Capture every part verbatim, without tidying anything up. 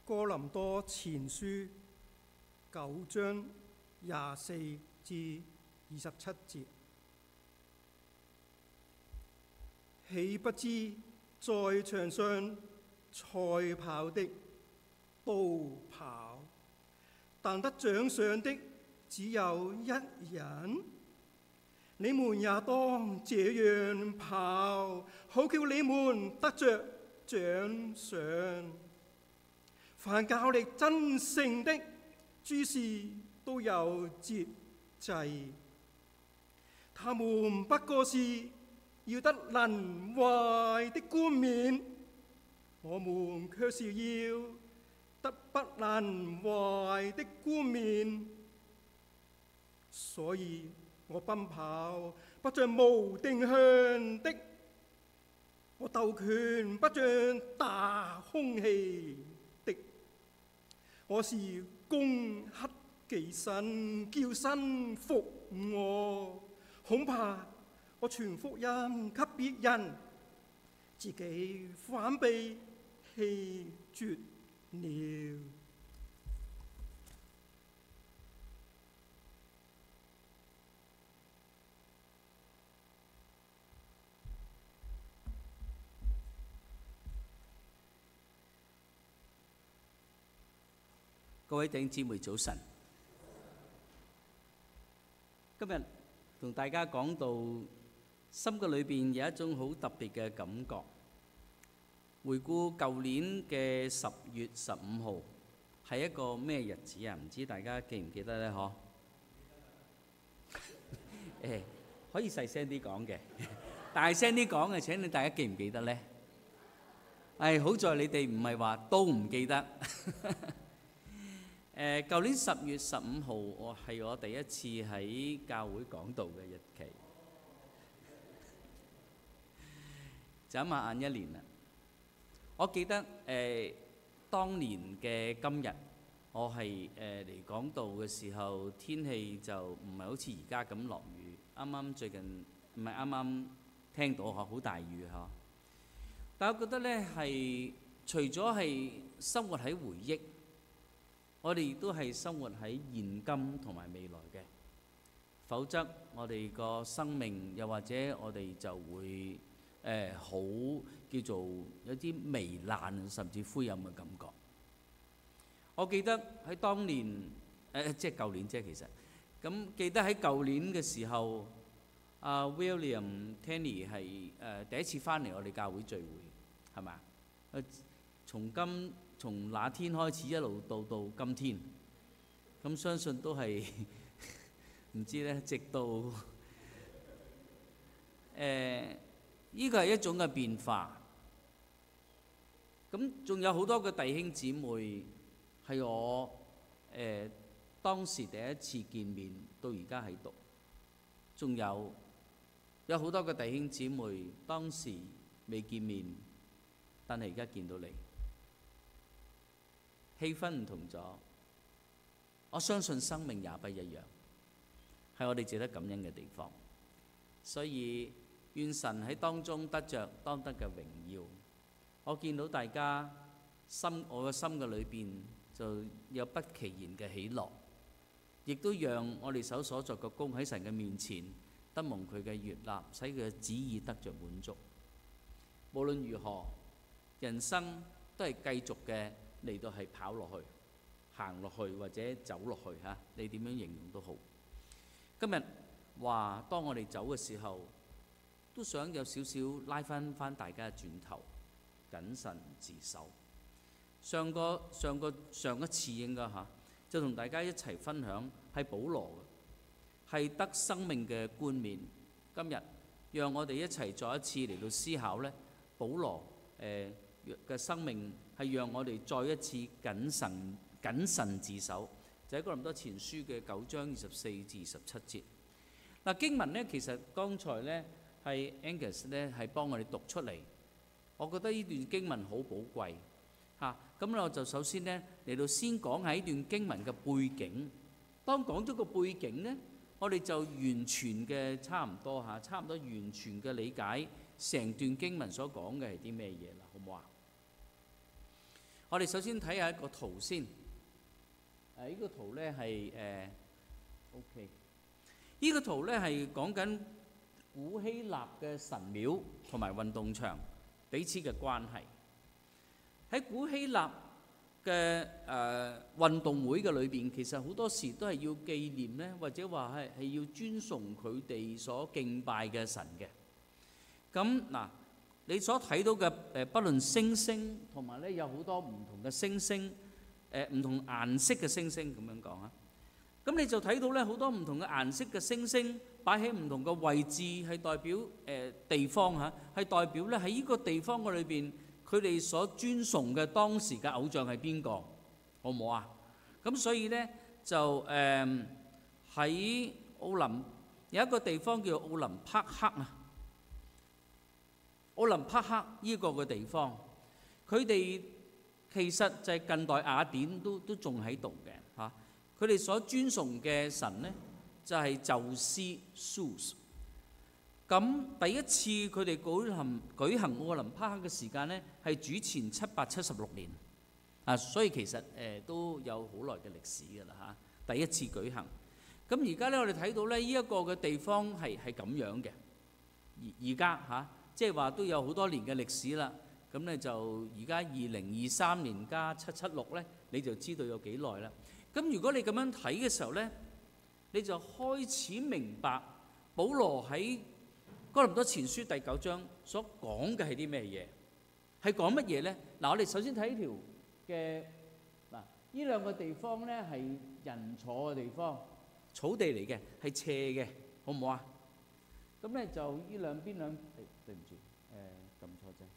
哥林多前書九章廿四至二十七節，豈不知在場上賽跑的都跑，但得獎賞的只有一人。你們也當這樣跑，好叫你們得着獎賞。凡較力爭勝的，諸事都有節制。他們不過是要得能壞的冠冕，我們卻是要得不能壞的冠冕。所以我奔跑不像無定向的，我鬥拳不像打空氣的，我是攻克己身，叫身服我。恐怕我傳福音給別人，自己反被棄絕了。 各位弟兄姊妹早晨，今日同大家講到心嘅裏邊有一種好特別嘅感覺。回顧舊年嘅十月十五號係一個咩日子啊？唔知大家記唔記得呢？嗬？誒，可以細聲啲講嘅，大聲啲講嘅。請你大家記唔記得呢？誒，好在你哋唔係話都唔記得。誒，舊年十月十五號，我係我第一次喺教會講道嘅日期，眨下眼一年啦。我記得誒，當年嘅今日，我係誒嚟講道嘅時候，天氣就唔係好似而家咁落雨。啱啱最近唔係啱啱聽到嗬，好大雨嗬。但係我覺得咧，係除咗係生活喺回憶，我哋亦都係生活喺現今同埋未來嘅，否則我哋個生命又或者我哋就會誒好、呃、叫做有啲糜爛甚至灰暗嘅感覺。我記得喺當年誒、呃、即係舊年啫，其實咁記得喺舊年嘅時候，阿、uh, William Tanny 係誒、呃、第一次翻嚟我哋教會聚會，係嘛？誒從今。從那天開始一路到到今天，咁相信都係唔知咧，直到誒呢個係一種嘅變化。咁仲有好多嘅弟兄姊妹係我誒、呃、當時第一次見面到而家喺度，仲有有好多嘅弟兄姊妹當時未見面，但係而家見到你。氣氛唔同咗，我相信生命也不一樣，係我哋值得感恩嘅地方。所以願神喺當中得着當得嘅榮耀。我見到大家心，我嘅心嘅裏邊就有不其然嘅喜樂，亦都讓我哋手所作嘅工喺神嘅面前得蒙佢嘅悅納，使佢嘅旨意得着滿足。無論如何，人生都係繼續嘅。嚟到係跑落去、行落去或者走落去嚇，你點樣形容都好。今日話當我哋走嘅時候，都想有少少拉翻翻大家嘅轉頭，謹慎自守。上個上個上一次應該嚇，就同大家一齊分享係保羅嘅，係得生命嘅冠冕。今日讓我哋一齊再一次嚟到思考呢，保羅誒嘅生命。係讓我哋再一次謹慎謹慎自守，就喺哥林多前書嘅九章二十四至二十七節。嗱，經文呢，其實剛才呢係 Angus 呢係幫我哋讀出嚟，我覺得呢段經文好寶貴嚇。咁、啊、我就首先呢嚟到先講下呢段經文嘅背景。當講咗個背景呢，我哋就完全嘅差唔多嚇，差唔多完全嘅理解成段經文所講嘅係啲咩嘢啦，好唔好啊？ 我哋首先睇下一個圖先。誒、啊，呢、這個圖咧係誒 OK。呢個圖咧係講緊古希臘嘅神廟同埋運動場彼此嘅關係。喺古希臘嘅誒運動會嘅裏邊，其實好多時都係要紀念咧，或者話係係要尊崇佢哋所敬拜嘅神嘅。咁嗱，你所睇到嘅誒，不論星星同埋咧有好多唔同嘅星星，誒唔同顏色嘅星星咁樣講啊。咁你就睇到咧好多唔同嘅顏色嘅星星擺喺唔同嘅位置，係代表誒地方嚇，係代表咧喺呢個地方嘅裏邊，佢哋所尊崇嘅當時嘅偶像係邊個，好唔好啊？咁所以咧就誒喺奧林有一個地方叫奧林匹克啊。奧林匹克呢個嘅地方，佢哋其實就係近代雅典都都仲喺度嘅嚇。佢哋所尊崇嘅神呢，就係宙斯 Zeus。咁第一次佢哋舉行舉行奧林匹克嘅時間呢，係主前七百七十六年啊，所以其實誒都有好耐嘅歷史㗎啦嚇。第一次舉行。咁而家咧，我哋睇到咧呢一個嘅地方係係咁樣嘅。而而家嚇。即係話都有好多年嘅歷史啦，咁咧就而家二零二三年加七七六咧，你就知道有幾耐啦。咁如果你咁樣睇嘅時候咧，你就開始明白保羅喺哥林多前書第九章所講嘅係啲咩嘢，係講乜嘢咧？嗱，我哋首先睇呢條嘅嗱，呢兩個地方咧係人坐嘅地方，草地嚟嘅，係斜嘅，好唔好啊？咁咧就呢兩邊兩，誒對唔住，誒撳錯啫。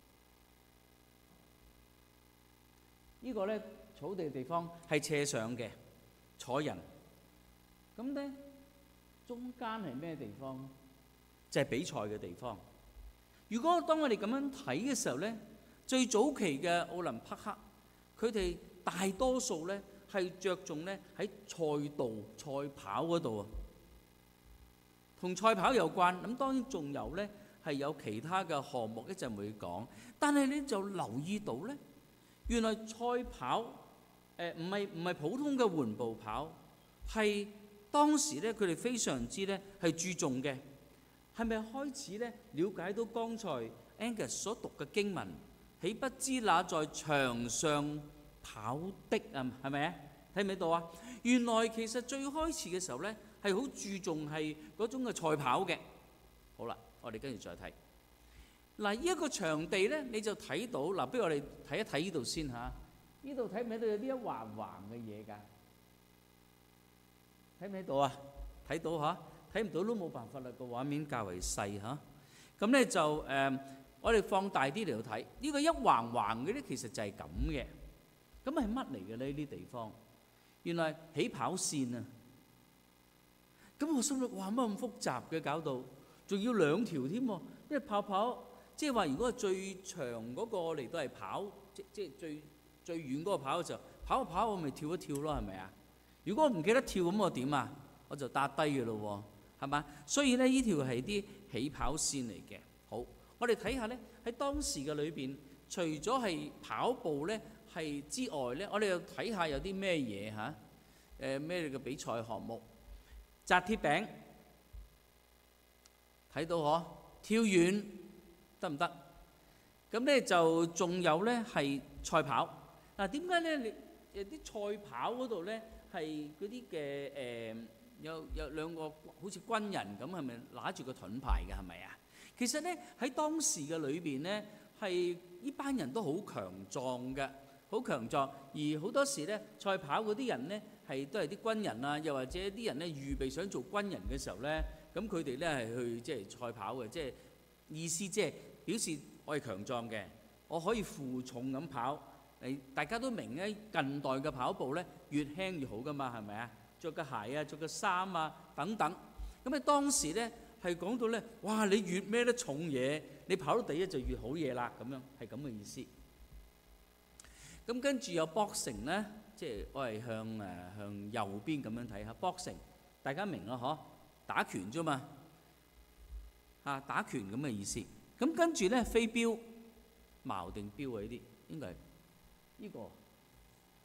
呢個咧草地嘅地方係斜上嘅，坐人。咁咧中間係咩地方？就係比賽嘅地方。如果當我哋咁樣睇嘅時候咧，最早期嘅奧林匹克，佢哋大多數咧係着重咧喺賽道賽跑嗰度啊。同賽跑有關，咁當然仲有呢係有其他嘅項目，一陣會講。但係你就留意到呢，原來賽跑誒唔係唔係普通嘅緩步跑，係當時呢佢哋非常之呢係注重嘅。係咪開始呢了解到剛才 Angus 所讀嘅經文，豈不知那在場上跑的啊？係咪啊？睇唔睇到啊？原來其實最開始嘅時候呢，係好注重係嗰種嘅賽跑嘅。好啦，我哋跟住再睇嗱，呢一個場地咧，你就睇到嗱，不如我哋睇一睇呢度先嚇。呢度睇唔睇到有啲一橫橫嘅嘢㗎？睇唔睇到啊？睇到嚇，睇唔到都冇辦法啦，個畫面較為細嚇。咁咧就誒，我哋放大啲嚟到睇呢個一橫橫嘅咧，其實就係咁嘅。咁係乜嚟嘅咧？呢啲地方原來起跑線啊！咁我心諗，哇，乜咁複雜嘅，搞到仲要兩條添喎，因為跑跑即係話，如果係最長嗰個嚟到係跑，即即係最最遠嗰個跑嘅時候，跑一跑我咪跳一跳咯，係咪啊？如果我唔記得跳咁我點啊？我就搭低嘅咯喎，係嘛？所以咧，呢條係啲起跑線嚟嘅。好，我哋睇下咧，喺當時嘅裏邊，除咗係跑步咧係之外咧，我哋又睇下有啲咩嘢嚇？誒咩嘅比賽項目？擲鐵餅睇到嗬，跳遠得唔得？咁咧就仲有咧係賽跑。嗱，點解咧？你誒啲賽跑嗰度咧係嗰啲嘅誒有有兩個好似軍人咁，係咪拿住個盾牌嘅？係咪啊？其實咧喺當時嘅裏邊咧係呢班人都好強壯嘅，好強壯。而好多時咧賽跑嗰啲人咧，係都係啲軍人啊，又或者啲人咧預備想做軍人嘅時候咧，咁佢哋咧係去即係賽跑嘅，即係意思即係表示我係強壯嘅，我可以負重咁跑。誒，大家都明咧，近代嘅跑步咧越輕越好噶嘛，係咪啊？着個鞋啊，着個衫啊等等。咁啊當時咧係講到咧，哇！你越孭得重嘢，你跑到第一就越好嘢啦，咁樣係咁嘅意思。咁跟住有 boxing 咧。即係我係向誒向右邊咁樣睇下 boxing， 大家明啦嗬？打拳啫嘛嚇，打拳咁嘅意思。咁跟住咧飛鏢，矛定鏢啊？呢啲應該係呢個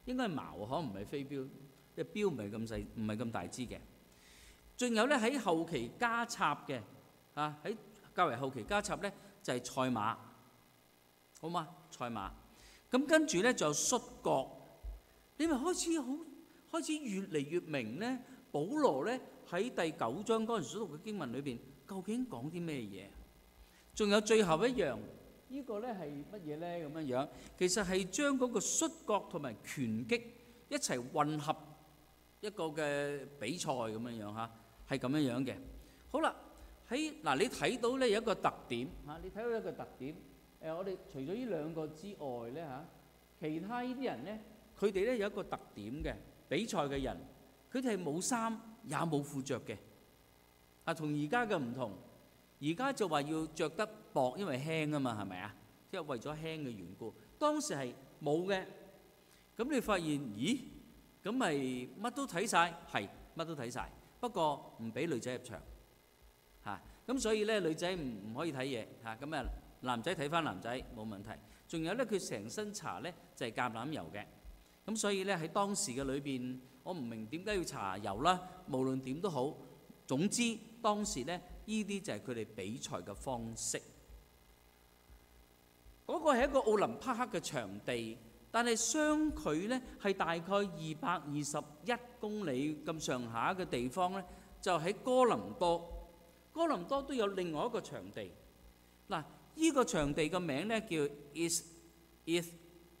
應該係矛，可能唔係飛鏢，即係鏢唔係咁細，唔係咁大支嘅。仲有咧喺後期加插嘅嚇，喺較為後期加插咧就係賽馬，好嘛？賽馬咁跟住咧就摔角，你咪開始好開始越嚟越明咧。保羅咧喺第九章嗰陣時讀嘅經文裏邊，究竟講啲咩嘢？仲有最後一樣，呢個咧係乜嘢咧？咁樣樣其實係將嗰個摔角同埋拳擊一齊混合一個嘅比賽咁樣樣嚇，係咁樣樣嘅。好啦，喺嗱你睇到咧有一個特點嚇，你睇到一個特點誒，我哋除咗呢兩個之外咧嚇，其他呢啲人咧，佢哋咧有一個特點嘅比賽嘅人。佢哋係冇衫也冇褲着嘅，啊，同而家嘅唔同。而家就話要着得薄，因為輕啊嘛，係咪啊？即係為咗輕嘅緣故。當時係冇嘅。咁你發現，咦？咁咪乜都睇晒，係乜都睇晒。不過唔俾女仔入場，嚇。咁所以咧，女仔唔唔可以睇嘢，嚇。咁啊，男仔睇翻男仔冇問題。仲有咧，佢成身搽咧就係橄欖油嘅。咁所以咧喺當時嘅裏邊。我唔明點解要搽油啦，無論點都好。總之當時咧，呢啲就係佢哋比賽嘅方式。嗰個係一個奧林匹克嘅場地，但係相距咧係大概二百二十一公里咁上下嘅地方咧，就喺哥林多。哥林多都有另外一個場地。嗱，呢個場地嘅名咧叫 Is Is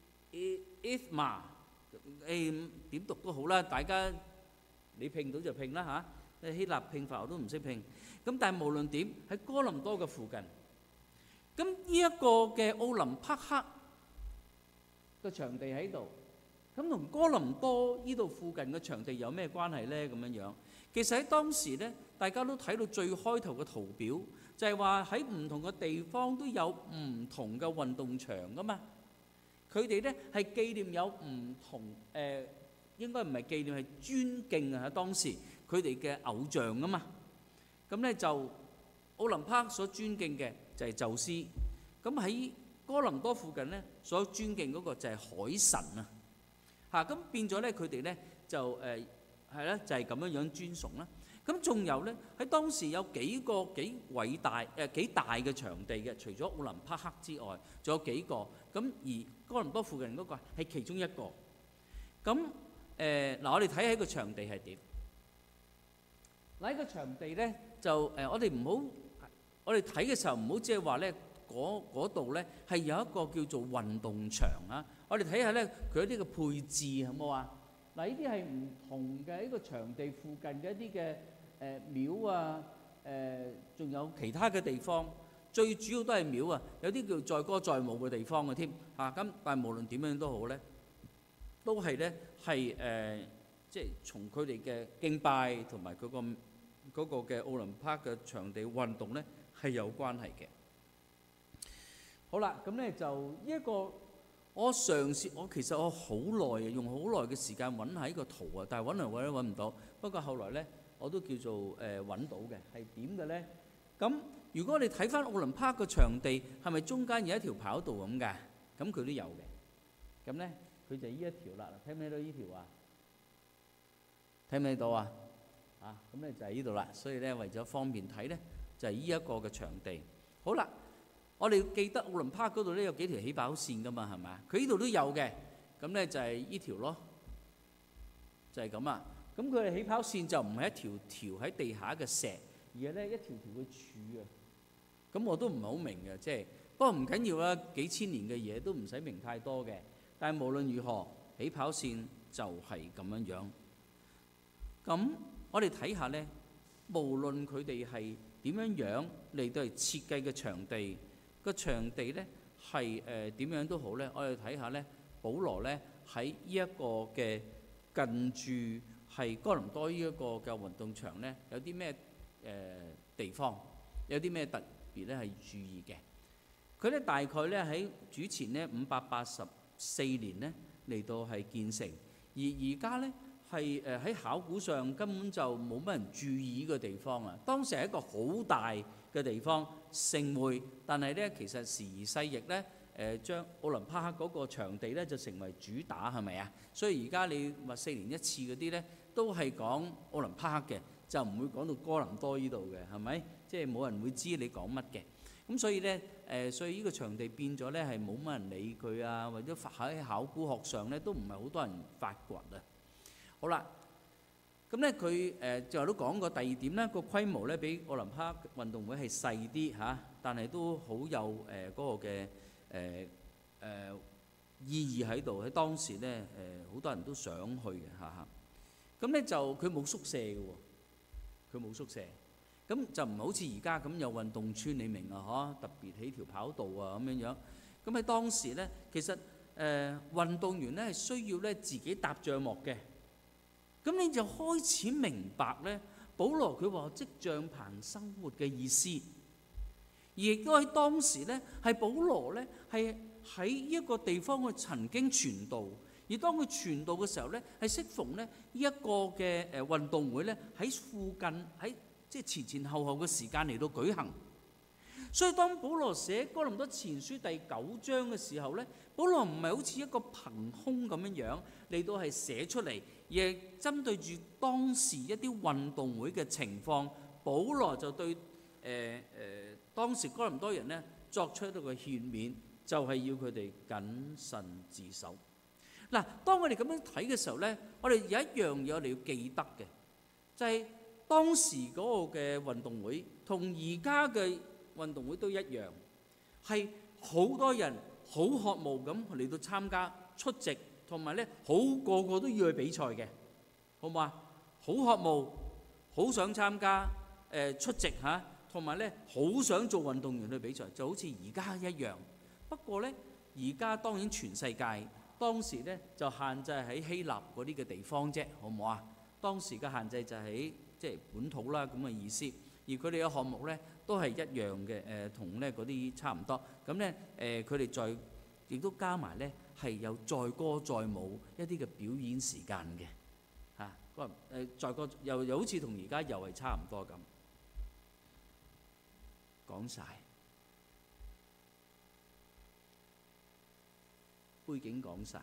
Isthma。誒點讀都好啦，大家你拼到就拼啦嚇。希臘拼法我都唔識拼，咁但係無論點喺哥林多嘅附近，咁呢一個嘅奧林匹克嘅場地喺度，咁同哥林多呢度附近嘅場地有咩關係呢？咁樣樣其實喺當時呢，大家都睇到最開頭嘅圖表，就係話喺唔同嘅地方都有唔同嘅運動場噶嘛。佢哋咧係紀念有唔同誒、呃，應該唔係紀念，係尊敬啊！喺當時佢哋嘅偶像啊嘛。咁咧就奧林匹克所尊敬嘅就係宙斯。咁喺哥林多附近咧所尊敬嗰個就係海神啊。嚇，咁變咗咧佢哋咧就誒係咧就係咁樣樣尊崇啦。咁仲有咧喺當時有幾個幾偉大誒幾大嘅場地嘅，除咗奧林匹克之外，仲有幾個。咁而哥林多附近嗰個係其中一個。咁誒嗱，我哋睇下個場地係點。嗱，呢個場地咧就誒，我哋唔好，我哋睇嘅時候唔好即係話咧嗰嗰度咧係有一個叫做運動場啊。我哋睇下咧佢一啲嘅配置好冇啊？嗱，呢啲係唔同嘅一個場地附近嘅一啲嘅誒廟啊，誒仲有其他嘅地方。最主要都係廟啊，有啲叫載歌載舞嘅地方嘅添嚇。咁但係無論點樣都好咧，都係咧係誒，即係從佢哋嘅敬拜同埋佢個嗰個嘅奧林匹克嘅場地運動咧係有關係嘅。好啦，咁咧就呢一個我嘗試，我其實我好耐啊，用好耐嘅時間揾下呢個圖啊，但係揾嚟揾都揾唔到。不過後來咧我都叫做誒揾到嘅，係點嘅咧？咁如果你睇翻奧林匹克嘅場地，係咪中間有一條跑道咁㗎？咁佢都有嘅。咁咧，佢就係呢一條啦。睇唔睇到呢條啊？睇唔睇到啊？啊，咁咧就係呢度啦。所以咧，為咗方便睇咧，就係呢一個嘅場地。好啦，我哋記得奧林匹克嗰度咧有幾條起跑線㗎嘛，係咪啊？佢呢度都有嘅。咁咧就係呢條咯，就係咁啊。咁佢哋起跑線就唔係一條條喺地下嘅石。而係咧一條條嘅柱啊，咁我都唔係好明嘅，即係不過唔緊要啦，幾千年嘅嘢都唔使明太多嘅。但係無論如何，起跑線就係咁樣樣。咁我哋睇下咧，無論佢哋係點樣樣嚟到嚟設計嘅場地，個場地咧係誒點樣都好咧，我哋睇下咧，保羅咧喺呢一個嘅近住係哥林多呢一個嘅運動場咧，有啲咩？誒、呃、地方有啲咩特別咧係注意嘅？佢咧大概咧喺主前咧五百八十四年咧嚟到係建成，而而家咧係誒喺考古上根本就冇乜人注意呢個地方啊！當時係一個好大嘅地方，盛會，但係咧其實時而世易咧誒將奧林匹克嗰個場地咧就成為主打，係咪啊？所以而家你話四年一次嗰啲咧，都係講奧林匹克嘅，就唔會講到哥林多呢度嘅，係咪？即係冇人會知你講乜嘅。咁所以咧誒，所以呢個場地變咗咧係冇乜人理佢啊，或者喺考古學上咧都唔係好多人發掘啊。好啦。咁咧佢誒最後都講過第二點咧，個規模咧比奧林匹克運動會係細啲嚇，但係都好有誒嗰個嘅誒誒意義喺度。喺當時咧誒好多人都想去嘅嚇嚇。咁咧就佢冇宿舍嘅喎，佢冇宿舍，咁就唔係好似而家咁有運動村，你明啊？嗬，特別起條跑道啊咁樣樣。咁喺當時咧，其實誒運動員咧係需要咧自己搭帳幕嘅。咁你就開始明白咧，保羅佢話即帳棚生活嘅意思，而亦都喺當時咧，係保羅咧係喺一個地方去曾經傳道，而當佢傳道嘅時候咧，係適逢咧呢一個嘅誒運動會咧喺附近喺即係前前後後嘅時間嚟到舉行。所以當保羅寫哥林多前書第九章嘅時候咧，保羅唔係好似一個憑空咁樣樣嚟到係寫出嚟，而係針對住當時一啲運動會嘅情況，保羅就對誒誒、呃呃、當時哥林多人咧作出一個勸勉，就係、是、要佢哋謹慎自守。嗱，當我哋咁樣睇嘅時候咧，我哋有一樣嘢我哋要記得嘅，就係、是、當時嗰個嘅運動會同而家嘅運動會都一樣，係好多人好渴慕咁嚟到參加出席，同埋咧好個個都要去比賽嘅，好唔好啊？好渴慕，好想參加誒、呃、出席嚇，同埋咧好想做運動員去比賽，就好似而家一樣。不過咧，而家當然全世界，當時咧就限制喺希臘嗰啲嘅地方啫，好唔好啊？當時嘅限制就喺即係本土啦咁嘅意思。而佢哋嘅項目咧都係一樣嘅，誒同咧嗰啲差唔多。咁咧誒佢哋再亦都加埋咧係有載歌載舞一啲嘅表演時間嘅嚇。嗰誒載歌又又好似同而家又係差唔多咁。講晒背景，講晒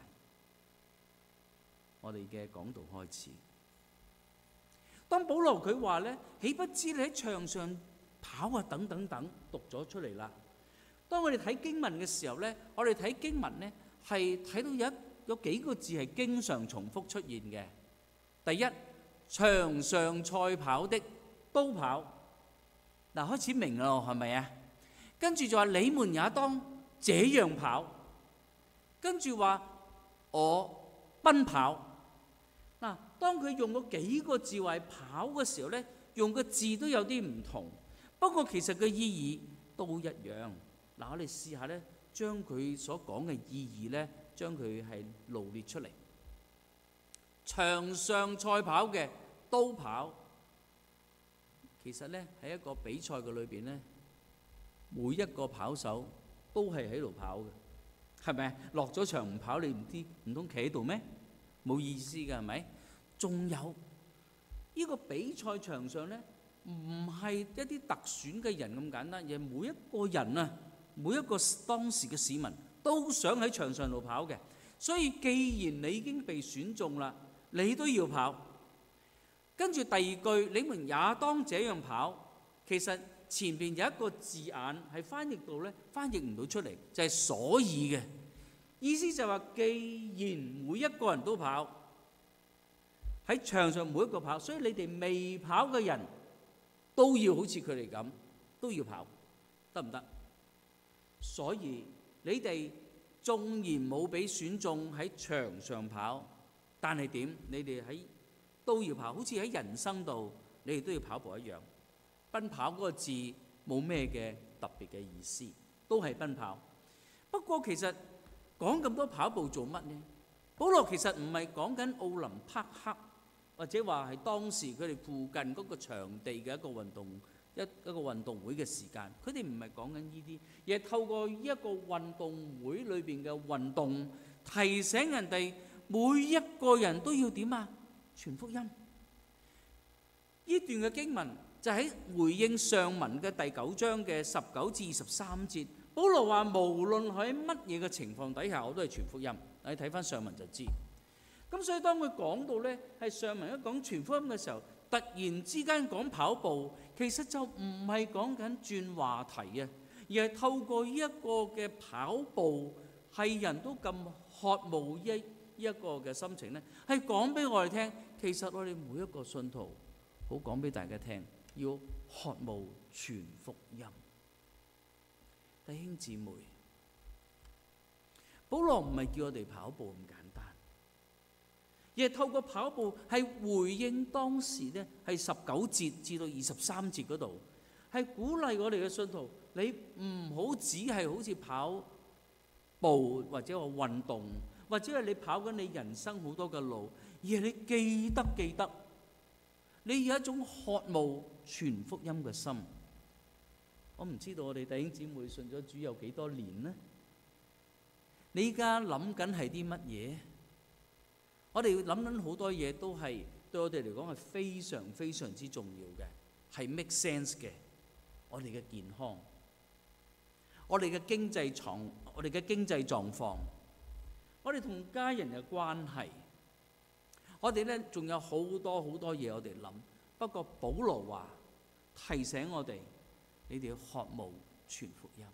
我哋嘅講道開始。當保羅佢話咧，豈不知你喺場上跑啊等等等，讀咗出嚟啦。當我哋睇經文嘅時候咧，我哋睇經文咧係睇到有一有幾個字係經常重複出現嘅。第一，場上賽跑的都跑。嗱，開始明啦，係咪啊？跟住就話你們也當這樣跑。跟住話我奔跑。嗱，當佢用嗰幾個字為跑嘅時候咧，用個字都有啲唔同，不過其實個意義都一樣。嗱，我哋試下咧，將佢所講嘅意義咧，將佢係羅列出嚟。場上賽跑嘅都跑，其實咧喺一個比賽嘅裏邊咧，每一個跑手都係喺度跑嘅，係咪？落咗場唔跑，你唔知唔通企喺度咩？冇意思㗎，係咪？仲有呢個比賽場上咧，唔係一啲特選嘅人咁簡單，而係每一個人啊，每一個當時嘅市民都想喺場上度跑嘅。所以既然你已經被選中啦，你都要跑。跟住第二句，你們也當這樣跑。其實前邊有一個字眼係翻譯到咧，翻譯唔到出嚟，就係所以嘅意思，就係話既然每一個人都跑喺場上，每一個跑，所以你哋未跑嘅人都要好似佢哋咁，都要跑，得唔得？所以你哋縱然冇俾選中喺場上跑，但係點？你哋喺都要跑，好似喺人生度，你哋都要跑步一樣。奔跑嗰個字冇咩嘅特別嘅意思，都係奔跑。不過其實講咁多跑步做乜呢？保羅其實唔係講緊奧林匹克，或者話係當時佢哋附近嗰個場地嘅一個運動一一個運動會嘅時間。佢哋唔係講緊呢啲，而係透過一個運動會裏邊嘅運動，提醒人哋每一個人都要點啊？傳福音。呢段嘅經文就喺回應上文嘅第九章嘅十九至二十三節。 保羅話無論喺乜嘢嘅情況底下，我都係傳福音。你睇翻上文就知。咁所以當佢講到呢，係上文一講傳福音嘅時候，突然之間講跑步，其實就唔係講緊轉話題啊，而係透過呢一個嘅跑步，係人都咁渴慕一一個嘅心情呢，係講俾我哋聽。其實我哋每一個信徒，好講俾大家聽，要渴慕傳福音。弟兄姊妹，保羅唔係叫我哋跑步咁簡單，而係透過跑步係回應當時呢係十九節至到二十三節嗰度，係鼓勵我哋嘅信徒，你唔好只係好似跑步或者話運動，或者係你跑緊你人生好多嘅路，而係你記得記得，你有一種渴慕傳福音嘅心。我唔知道我哋弟兄姊妹信咗主有幾多年呢？你依家諗緊係啲乜嘢？我哋諗緊好多嘢都係對我哋嚟講係非常非常之重要嘅，係 make sense 嘅。我哋嘅健康，我哋嘅經濟狀，我哋嘅經濟狀況，我哋同家人嘅關係，我哋咧仲有好多好多嘢我哋諗。不過保羅話提醒我哋，你哋要渴慕傳福音。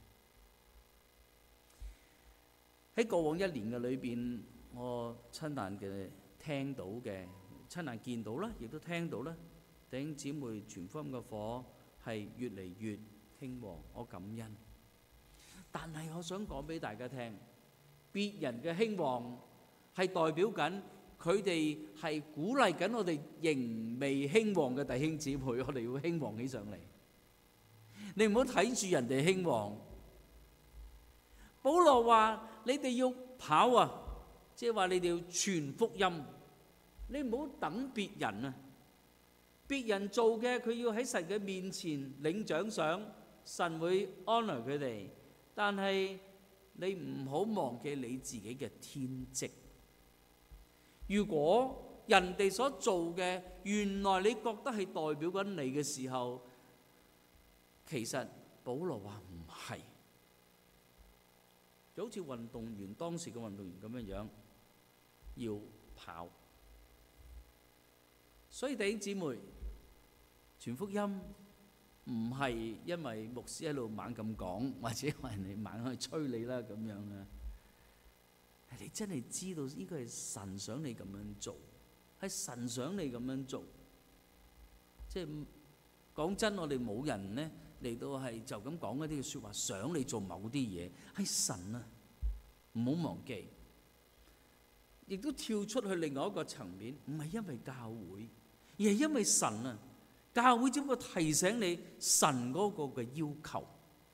喺過往一年嘅裏邊，我親眼嘅聽到嘅，親眼見到啦，亦都聽到啦，弟兄姊妹傳福音嘅火係越嚟越興旺，我感恩。但係我想講俾大家聽，別人嘅興旺係代表緊佢哋係鼓勵緊我哋仍未興旺嘅弟兄姊妹，我哋要興旺起上嚟。你唔好睇住人哋興旺。保羅話：你哋要跑啊，即係話你哋要傳福音。你唔好等別人啊，別人做嘅佢要喺神嘅面前領獎賞，神會 honor 佢哋。但係你唔好忘記你自己嘅天職。如果人哋所做嘅原來你覺得係代表緊你嘅時候，其實保羅話唔係，就好似運動員當時嘅運動員咁樣樣，要跑。所以弟兄姊妹，傳福音唔係因為牧師喺度猛咁講，或者話人哋猛去催你啦咁樣啊。你真係知道呢個係神想你咁樣做，係神想你咁樣做。即係講真，我哋冇人呢嚟到係就咁講一啲嘅説話，想你做某啲嘢，係神啊！唔好忘記，亦都跳出去另外一個層面，唔係因為教會，而係因為神啊！教會只不過提醒你神嗰個嘅要求。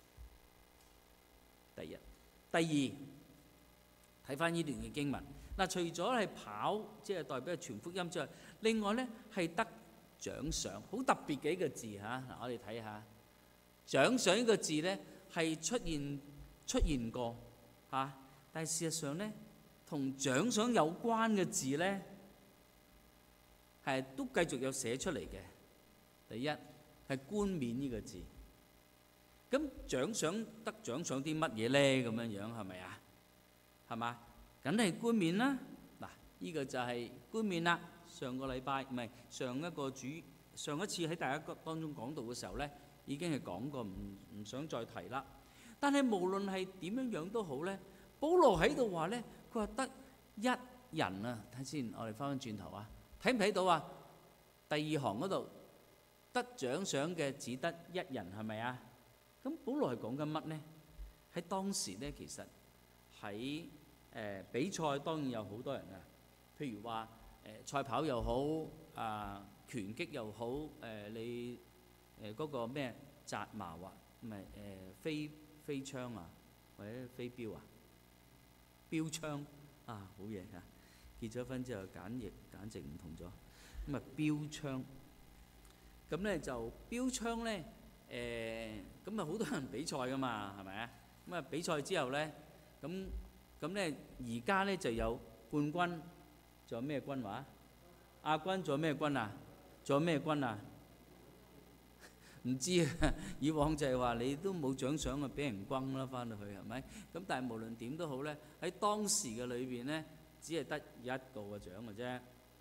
第一，第二，睇翻呢段嘅經文嗱，除咗係跑，即係代表係傳福音之外，另外咧係得獎賞，好特別嘅一個字嚇。嗱，我哋睇下獎賞呢個字咧係出現出現過嚇，但係事實上咧同獎賞有關嘅字咧係都繼續有寫出嚟嘅。第一係冠冕呢個字，咁獎賞得獎賞啲乜嘢咧？咁樣樣係咪啊？係嘛？梗係冠冕啦！嗱，呢個就係冠冕啦。上個禮拜唔係上一個主上一次喺大家當中講道嘅時候咧，已經係講過，唔唔想再提啦。但係無論係點樣樣都好咧，保羅喺度話咧，佢話得一人啊！睇先，我哋翻返轉頭啊，睇唔睇到啊？第二行嗰度得獎賞嘅只得一人，係咪啊？咁保羅係講緊乜咧？喺當時咧，其實喺誒、呃、比賽當然有好多人啊，譬如話誒、呃、賽跑又好，啊、呃、拳擊又好，誒、呃、你誒嗰、呃那個咩紮麻或唔係誒飛飛槍啊，或者飛鏢啊，標槍啊，好嘢啊！結咗婚之後簡譯簡直唔同咗，咁啊標槍，咁咧就標槍咧誒，咁啊好多人比賽噶嘛，係咪啊？咁啊比賽之後咧，咁咁咧而家咧就有冠軍，仲有咩軍話？亞軍仲有咩軍啊？仲有咩軍啊？ 唔知啊，以往就係話你都冇獎賞啊，俾人轟啦，翻到去係咪？咁但係無論點都好咧，喺當時嘅裏邊咧，只係得一個嘅獎嘅啫。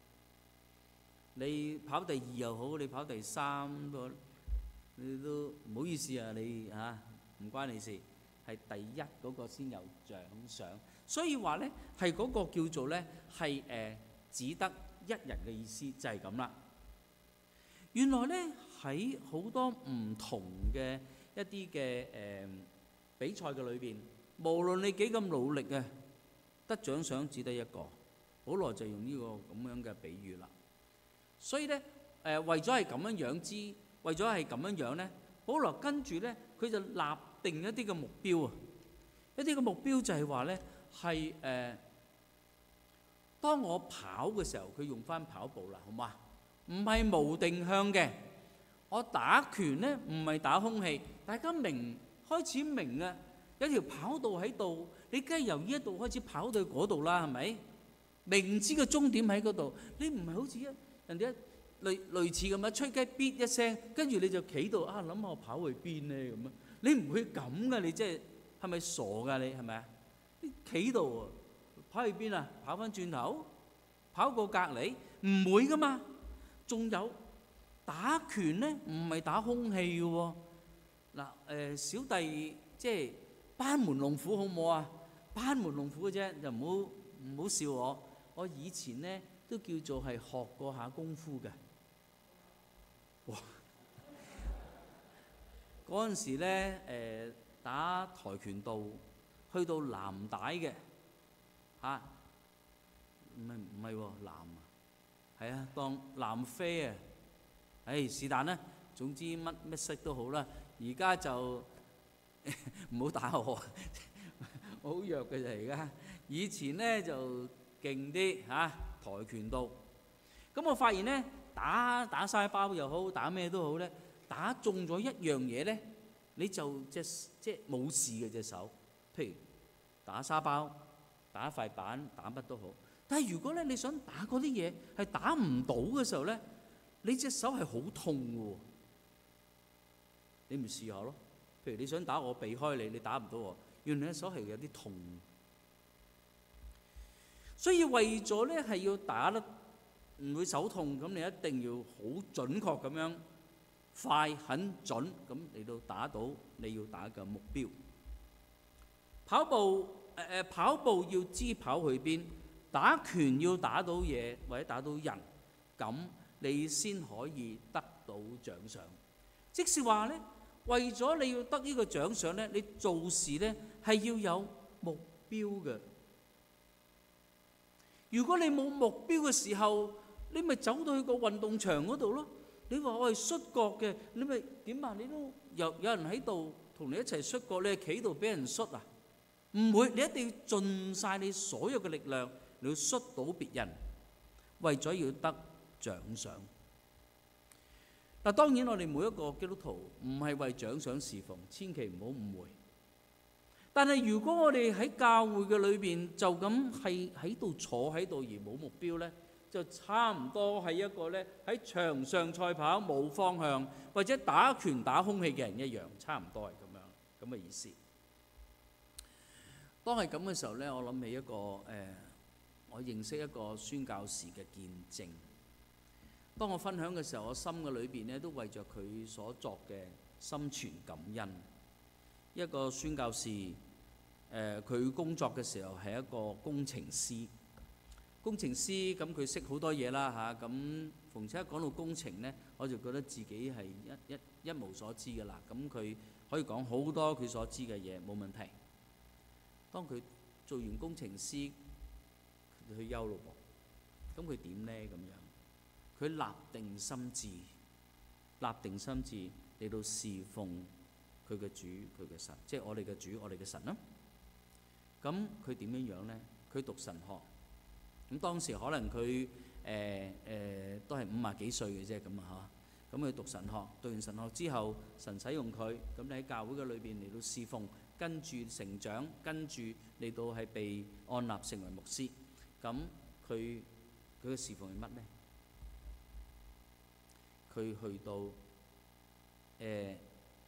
你跑第二又好，你跑第三都，你都唔好意思啊，你嚇唔關你事，係第一嗰個先有獎賞。所以話咧，係嗰個叫做咧係誒只得一人嘅意思，就係咁啦。原來咧喺好多唔同嘅一啲嘅誒比賽嘅裏邊，無論你幾咁努力嘅，得獎賞只得一個。保羅就用呢個咁樣嘅比喻啦。所以咧誒為咗係咁樣樣之，為咗係咁樣樣咧，保羅跟住咧佢就立定一啲嘅目標啊，一啲嘅目標就係話咧係誒，當我跑嘅時候，佢用翻跑步啦，好嘛？唔係無定向嘅，我打拳咧唔係打空氣，大家明開始明啊！有條跑道喺度，你梗係由呢一度開始跑到去嗰度啦，係咪？明知個終點喺嗰度，你唔係好似一人哋一類類似咁樣吹雞咇一聲，跟住你就企度啊，諗下我跑去邊咧咁啊！你唔會咁噶，你即係係咪傻噶？你係咪啊？你企度啊，跑去邊啊？跑翻轉頭，跑過隔離，唔會噶嘛！仲有打拳咧，唔係打空氣嘅喎。嗱誒，小弟即係班門弄斧，好唔好啊？班門弄斧嘅啫，就唔好唔好笑我。我以前咧都叫做係學過下功夫嘅。哇！嗰陣時咧誒打跆拳道，去到藍帶嘅嚇，唔係唔係喎藍啊！係啊，當南非啊，唉是但啦，總之乜乜色都好啦。而家就唔好打我，我好弱嘅啫。而家以前咧就勁啲嚇，跆拳道。咁我發現咧，打打沙包又好，打咩都好咧，打中咗一樣嘢咧，你就隻即係冇事嘅隻手。譬如打沙包、打塊板、打乜都好。但係如果咧你想打嗰啲嘢係打唔到嘅時候咧，你隻手係好痛嘅喎。你咪試下咯。譬如你想打我避開你，你打唔到我，原來隻手係有啲痛。所以為咗咧係要打得唔會手痛，咁你一定要好準確咁樣快、很準咁嚟到打到你要打嘅目標。跑步誒誒跑步要知跑去邊。打拳要打到嘢或者打到人，咁你先可以得到獎賞。即是話咧，為咗你要得呢個獎賞咧，你做事咧係要有目標嘅。如果你冇目標嘅時候，你咪走到去個運動場嗰度咯。你話我係摔角嘅，你咪點啊？你都有有人喺度同你一齊摔角，你係企度俾人摔啊？唔會，你一定要盡晒你所有嘅力量。你要摔倒別人，為咗要得獎賞。嗱，當然我哋每一個基督徒唔係為獎賞侍奉，千祈唔好誤會。但係如果我哋喺教會嘅裏邊就咁係喺度坐喺度而冇目標呢，就差唔多係一個呢喺場上賽跑冇方向，或者打拳打空氣嘅人一樣，差唔多係咁樣咁嘅意思。當係咁嘅時候呢，我諗起一個誒。呃我認識一個宣教士嘅見證。當我分享嘅時候，我心嘅裏邊咧都為着佢所作嘅心存感恩。一個宣教士，誒、呃、佢工作嘅時候係一個工程師。工程師咁佢識好多嘢啦嚇，咁、啊、逢且一講到工程咧，我就覺得自己係一一一無所知㗎啦。咁佢可以講好多佢所知嘅嘢，冇問題。當佢做完工程師，退休咯噃，咁佢點咧？咁樣佢立定心志，立定心志嚟到侍奉佢嘅主，佢嘅神，即係我哋嘅主，我哋嘅神啦。咁佢點樣樣咧？佢讀神學，咁當時可能佢誒誒都係五廿幾歲嘅啫，咁啊嚇。咁佢讀神學，讀完神學之後，神使用佢，咁你喺教會嘅裏邊嚟到侍奉，跟住成長，跟住嚟到係被按立成為牧師。咁佢佢嘅侍奉係乜咧？佢去到誒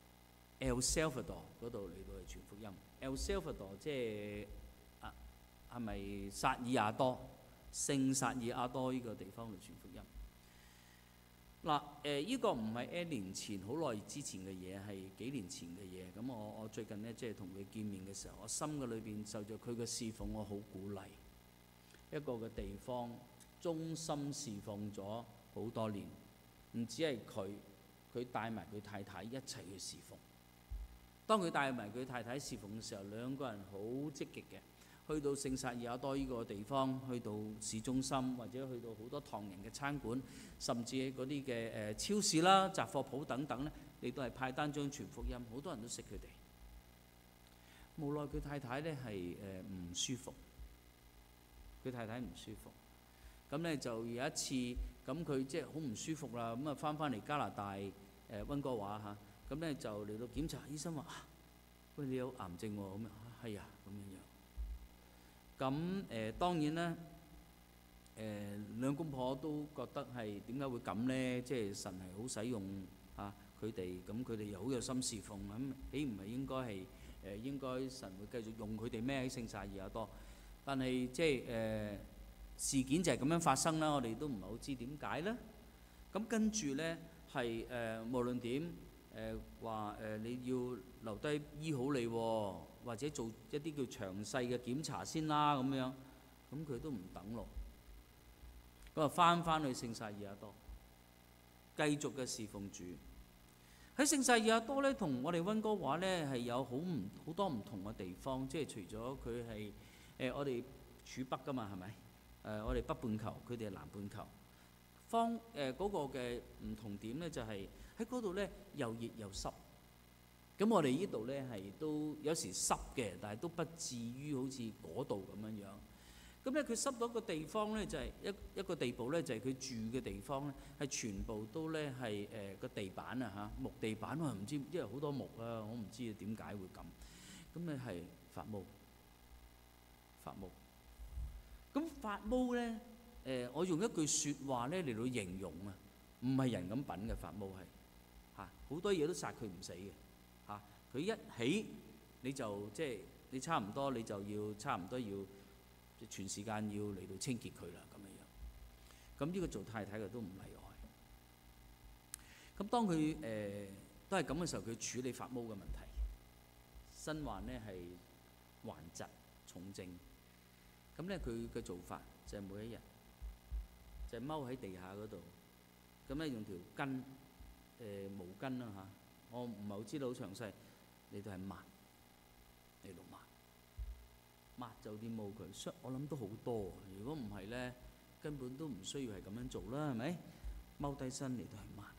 El Salvador 嗰度嚟到去傳福音。El Salvador 即係啊係咪薩爾亞多？聖薩爾亞多呢個地方嚟傳福音。嗱誒，依個唔係 N 年前好耐之前嘅嘢，係幾年前嘅嘢。咁我我最近呢，即係同佢見面嘅時候，我心嘅裏邊受著佢嘅侍奉，我好鼓勵一個嘅地方，忠心侍奉咗好多年，唔止係佢，佢帶埋佢太太一齊去侍奉。當佢帶埋佢太太侍奉嘅時候，兩個人好積極嘅。去到聖薩爾亞多呢個地方，去到市中心或者去到好多唐人嘅餐館，甚至嗰啲嘅誒超市啦、雜貨鋪等等咧，你都係派單張傳福音，好多人都識佢哋。無奈佢太太咧係誒唔舒服，佢太太唔舒服，咁咧就有一次，咁佢即係好唔舒服啦，咁啊翻返嚟加拿大誒溫哥華嚇，咁咧就嚟到檢查，醫生話啊，喂，你有癌症喎，咁啊係啊咁樣樣。咁誒、呃、當然啦，誒、呃、兩公婆都覺得係點解會咁呢？即係神係好使用啊佢哋，咁佢哋又好有心侍奉，咁豈唔係應該係誒、呃、應該神會繼續用佢哋咩喺聖薩爾亞多？但係即係誒、呃、事件就係咁樣發生啦，我哋都唔係好知點解咧。咁跟住呢，係誒、呃、無論點誒話誒你要留低醫好你喎、哦。或者做一啲叫詳細嘅檢查先啦，咁樣，咁佢都唔等咯。咁啊，翻返去聖薩爾亞多，繼續嘅侍奉主。喺聖薩爾亞多咧，同我哋溫哥華咧係有好唔好多唔同嘅地方，即係除咗佢係誒我哋處北噶嘛，係咪？誒、呃、我哋北半球，佢哋係南半球。方誒嗰、呃那個嘅唔同點咧，就係喺嗰度咧又熱又濕。咁我哋呢度咧係都有時濕嘅，但係都不至於好似嗰度咁樣樣。咁咧佢濕到一個地方咧，就係、是、一一個地步咧，就係、是、佢住嘅地方咧，係全部都咧係誒個地板啊嚇木地板，我唔知，因為好多木啊，我唔知點解會咁。咁咧係發毛，發毛。咁發毛咧誒、呃，我用一句説話咧嚟到形容啊，唔係人咁品嘅發毛係嚇，好多嘢都殺佢唔死嘅。嚇！佢一起你就即係你差唔多，你就要差唔多要全時間要嚟到清潔佢啦咁樣樣。咁呢個做太太嘅都唔例外。咁當佢誒、呃、都係咁嘅時候，佢處理發毛嘅問題。身患呢係頑疾重症。咁咧佢嘅做法就係每一日就係踎喺地下嗰度，咁咧用條巾誒、呃、毛巾啦嚇。我唔係好知道好詳細，你都係抹，你度抹，抹就啲毛佢，我諗都好多。如果唔係咧，根本都唔需要係咁樣做啦，係咪？踎低身嚟都係抹。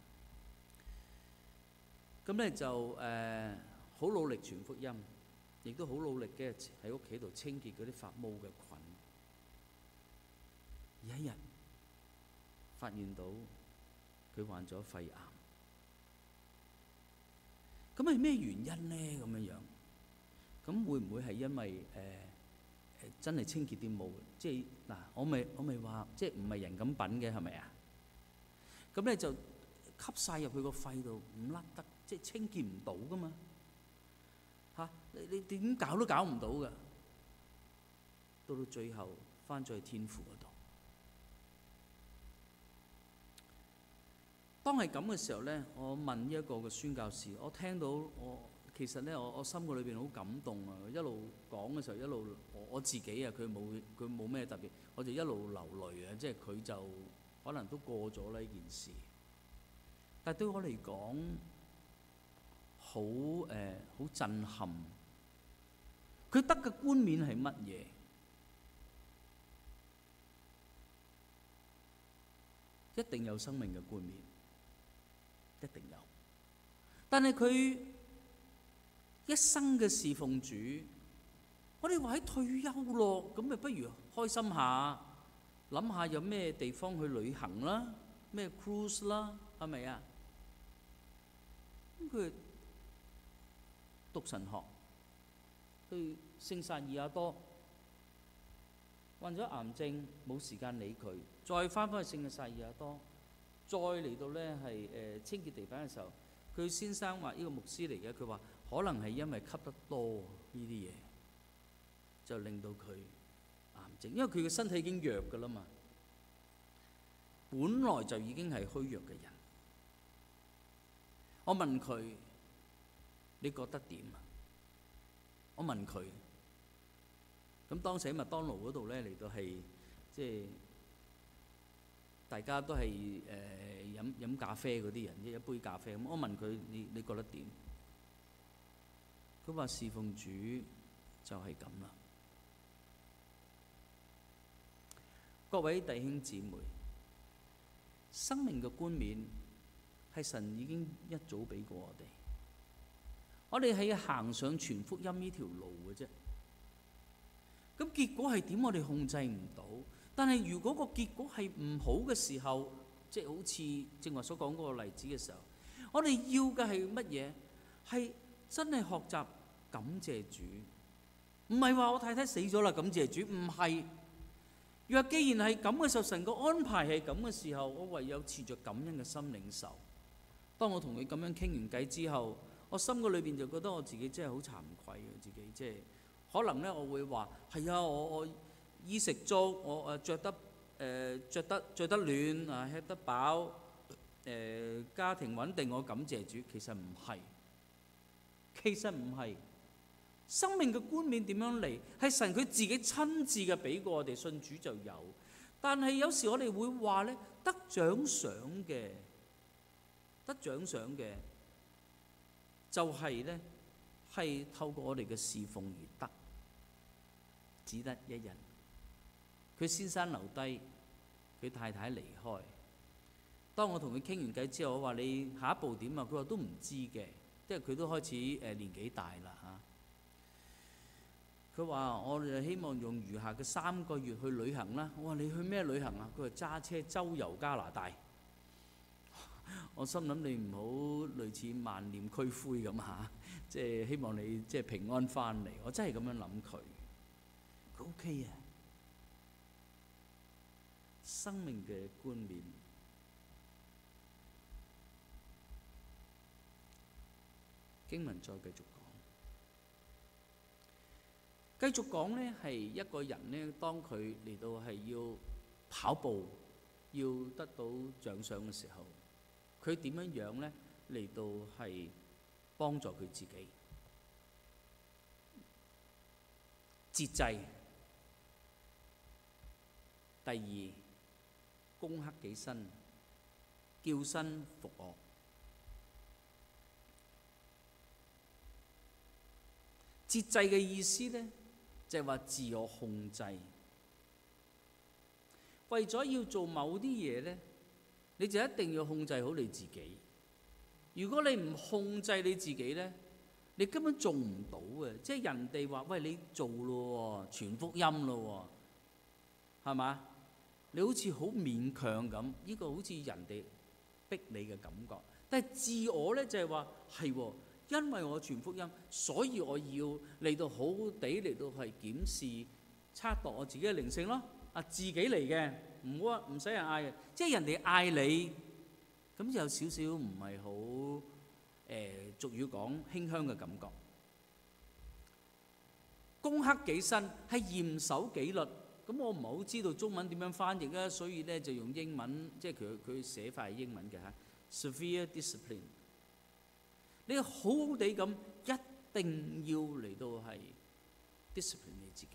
咁咧就誒好、呃、努力傳福音，亦都好努力嘅喺屋企度清潔嗰啲發毛嘅菌。有一日發現到佢患咗肺癌。咁係咩原因咧？咁樣樣，咁會唔會係因為誒誒、呃、真係清潔啲毛？即係嗱，我咪我咪話，即係唔係人咁品嘅係咪啊？咁咧就吸晒入去個肺度，唔甩得，即係清潔唔到噶嘛嚇、啊！你你點搞都搞唔到噶。到到最後翻咗去天父嗰度。當係咁嘅時候咧，我問呢一個嘅宣教士，我聽到我其實咧，我我心個裏邊好感動啊！一路講嘅時候，一路我我自己啊，佢冇佢冇咩特別，我就一路流淚啊！即係佢就可能都過咗呢件事，但係對我嚟講，好誒好震撼。佢得嘅冠冕係乜嘢？一定有生命嘅冠冕。一定有，但係佢一生嘅侍奉主，我哋話喺退休咯，咁咪不如開心下，諗下有咩地方去旅行啦，咩 cruise 啦，係咪啊？咁佢讀神學，去聖薩爾亞多，患咗癌症，冇時間理佢，再翻返去聖薩爾亞多。再嚟到咧係誒清潔地板嘅時候，佢佢先生話呢個牧師嚟嘅，佢話可能係因為吸得多呢啲嘢，就令到佢癌症，因為佢嘅身體已經弱㗎啦嘛，本來就已經係虛弱嘅人。我問佢：你覺得點啊？我問佢，咁當時喺麥當勞嗰度咧嚟到係即係大家都係誒、呃、飲飲咖啡嗰啲人，一一杯咖啡咁。我問佢：你你覺得點？佢話侍奉主就係咁啦。各位弟兄姊妹，生命嘅冠冕係神已經一早俾過我哋，我哋係行上傳福音呢條路嘅啫。咁結果係點？我哋控制唔到。但係如果個結果係唔好嘅時候，即係好似正話所講嗰個例子嘅時候，我哋要嘅係乜嘢？係真係學習感謝主，唔係話我太太死咗啦感謝主，唔係。若既然係咁嘅時候，神個安排係咁嘅時候，我唯有持着感恩嘅心領受。當我同佢咁樣傾完偈之後，我心個裏邊就覺得我自己真係好慚愧啊！自己即係可能咧，我會話係啊，我我衣食足，我誒著得誒著得著得暖啊，吃得飽，誒家庭穩定，我感謝主。其實唔係，其實唔係。生命嘅冠冕點樣嚟？係神佢自己親自嘅俾過我哋，信主就有。但係有時我哋會話咧，得獎賞嘅，得獎賞嘅就係咧，係透過我哋嘅侍奉而得，只得一人。佢先生留低，佢太太離開。當我同佢傾完偈之後，我話你下一步點啊？佢話都唔知嘅，即係佢都開始誒年紀大啦嚇。佢話：我哋希望用餘下嘅三個月去旅行啦。我話：你去咩旅行啊？佢話：揸車周遊加拿大。我心諗你唔好類似萬念俱灰咁嚇，即係希望你即係平安翻嚟。我真係咁樣諗佢。佢 OK 啊，生命嘅冠冕。經文再繼續講。繼續講呢，係一個人呢，當佢嚟到係要跑步，要得到獎賞嘅時候，佢點樣樣呢？嚟到係幫助佢自己節制。第二，攻克己身，叫身服惡。節制嘅意思呢，就係話自我控制，為咗要做某啲嘢呢，你就一定要控制好你自己。如果你唔控制你自己呢，你根本做唔到嘅。即係人哋話：喂，你做咯，傳福音咯，係嘛？你好似好勉強咁，呢個好似人哋逼你嘅感覺。但係自我呢，就係話係喎。因為我傳福音，所以我要嚟到好好地嚟到係檢視、測度我自己嘅靈性咯。啊，自己嚟嘅，唔好唔使人嗌嘅，即係人哋嗌你，咁有少少唔係好誒俗語講馨香嘅感覺。攻克己身係嚴守紀律，咁我唔係好知道中文點樣翻譯啊，所以咧就用英文，即係佢佢寫法係英文嘅嚇 ，severe discipline。你好好地咁，一定要嚟到係 discipline 你自己，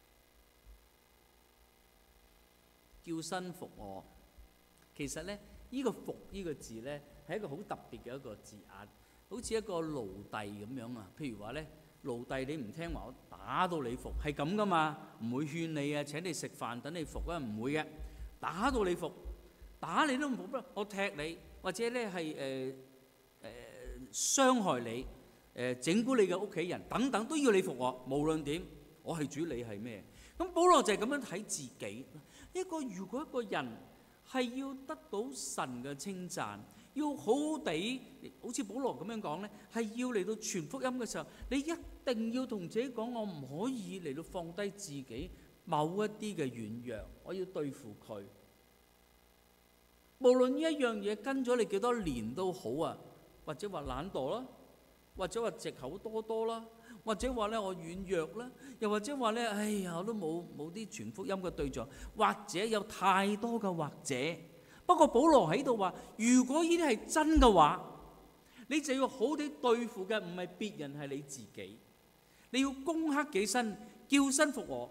叫身服我。其實咧，呢、這個服呢個字咧係一個好特別嘅一個字眼，好似一個奴隸咁樣啊。譬如話咧，奴隸你唔聽話，我打到你服，係咁噶嘛，唔會勸你啊，請你食飯等你服啊，唔會嘅，打到你服，打你都唔服，我踢你，或者咧係誒誒。傷害你，誒整蠱你嘅屋企人等等，都要你服我。無論點，我係主，你係咩？咁保羅就係咁樣睇自己。一個如果一個人係要得到神嘅稱讚，要好好地，好似保羅咁樣講咧，係要嚟到傳福音嘅時候，你一定要同自己講：我唔可以嚟到放低自己某一啲嘅軟弱，我要對付佢。無論呢一樣嘢跟咗你幾多年都好啊。 或者話懶惰啦，或者話藉口多多啦，或者話咧我軟弱啦，又或者話咧，哎呀我都冇冇啲傳福音嘅對象，或者有太多嘅或者。不過保羅喺度話，如果呢啲係真嘅話，你就要好啲對付嘅唔係別人，係你自己。你要攻克己身，叫身服我。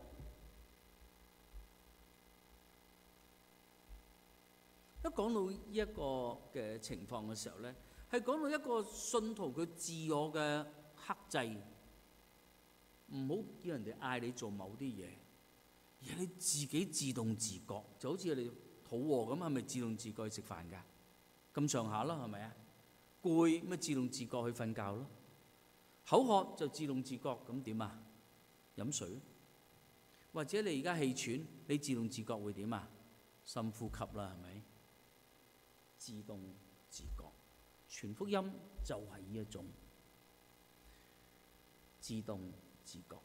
一講到呢一個嘅情況嘅時候咧，係講到一個信徒佢自我嘅克制，唔好叫人哋嗌你做某啲嘢，而係你自己自動自覺，就好似你肚餓咁，係咪自動自覺去食飯㗎？咁上下啦，係咪啊？攰咪自動自覺去瞓覺咯，口渴就自動自覺咁點啊？飲水，或者你而家氣喘，你自動自覺會點啊？深呼吸啦，係咪？自動自覺，傳福音就係呢一種自動自覺。